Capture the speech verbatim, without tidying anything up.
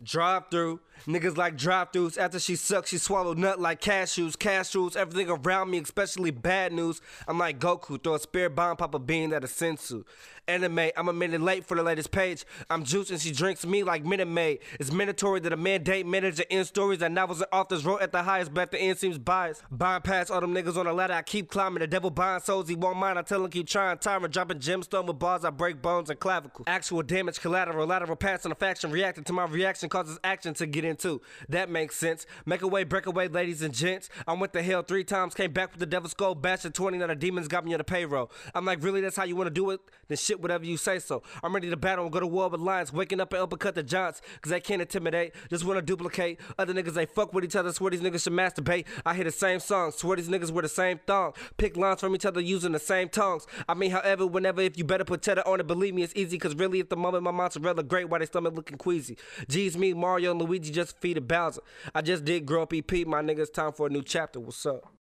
Drive through. Niggas like drive throughs. After she sucks, she swallowed nut like cashews. Cashews, everything around me, especially bad news. I'm like Goku, throw a spear bomb, pop a bean at a sensu. Anime, I'm a minute late for the latest page. I'm juicing, she drinks me like Minute Maid. It's mandatory that a man date manager end stories that novels and authors wrote at the highest, but at the end seems biased. Buying past all them niggas on the ladder, I keep climbing. The devil buying souls, he won't mind. I tell him keep trying, tiring, dropping gemstone with bars, I break bones and clavicle. Actual damage, collateral, lateral pass on a faction, reacting to my reaction causes action to get into. That makes sense. Make away, break away, ladies and gents. I went to hell three times, came back with the devil's skull, bashed at twenty, now the demons got me on the payroll. I'm like, really, that's how you want to do it? Then shit, whatever you say so. I'm ready to battle and go to war with lions, waking up and uppercut the giants, cause they can't intimidate, just wanna duplicate. Other niggas, they fuck with each other, swear these niggas should masturbate. I hear the same songs, swear these niggas wear the same thong. Pick lines from each other using the same tongues. I mean, however, whenever, if you better put cheddar on it, believe me, it's easy, cause really at the moment my mozzarella great while they stomach looking queasy. G's me, Mario and Luigi just defeated Bowser. I just did grow up E P, my niggas, time for a new chapter, what's up?